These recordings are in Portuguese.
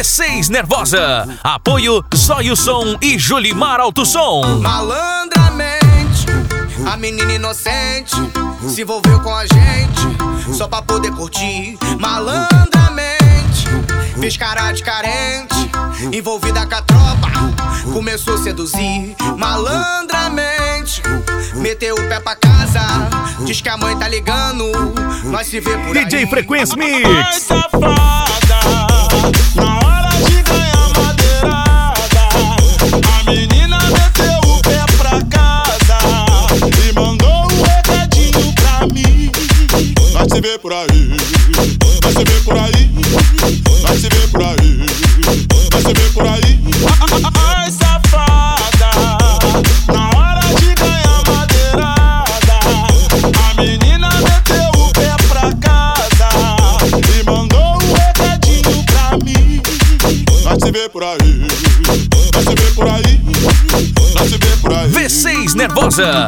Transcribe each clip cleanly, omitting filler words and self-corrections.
V6 Nervosa. Apoio Zóio Som e Julimar Alto Som. Malandramente, a menina inocente se envolveu com a gente só pra poder curtir. Malandramente, fez cara de carente, envolvida com a tropa, começou a seduzir. Malandramente, meteu o pé pra casa, diz que a mãe tá ligando, nós se vê por aí. DJ Frequência Mix. Ai, safada, na hora de ganhar madeirada, a menina meteu o pé pra casa e mandou um recadinho pra mim. Nós se vê por aí, nós se vê por aí, nós se vê por aí, nós se vê por aí. Ai, safada, na hora de ganhar madeirada, a menina meteu o pé pra casa e mandou um recadinho pra mim. Nós se vê por aí, nós se vê por aí, nós se vê por aí. V6 Nervosa.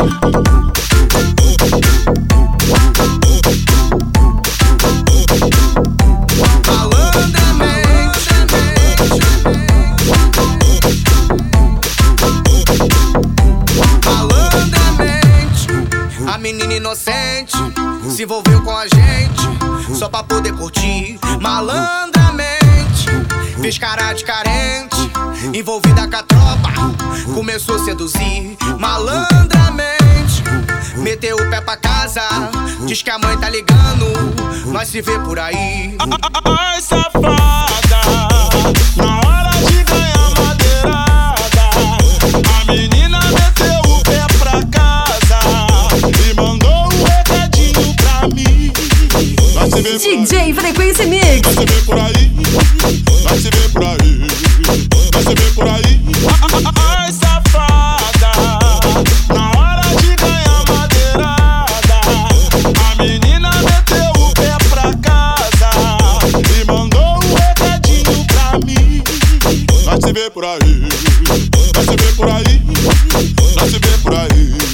Malandramente, a menina inocente se envolveu com a gente só pra poder curtir. Malandramente, fez cara de carente, envolvida com a tropa, começou a seduzir. Malandramente, meteu o pé pra casa, diz que a mãe tá ligando, nós se vê por aí. Ai, safada, na hora de ganhar madeirada, a menina meteu o pé pra casa e mandou um recadinho pra mim. Nós se vê por aí, DJ Frequência Mix. nós se vê por aí, nós se vê por aí, nós se vê por aí. Ai, safada, na hora de ganhar madeirada, a menina meteu o pé pra casa e mandou um recadinho pra mim. Nós se vê por aí, nós se vê por aí, nós se vê por aí.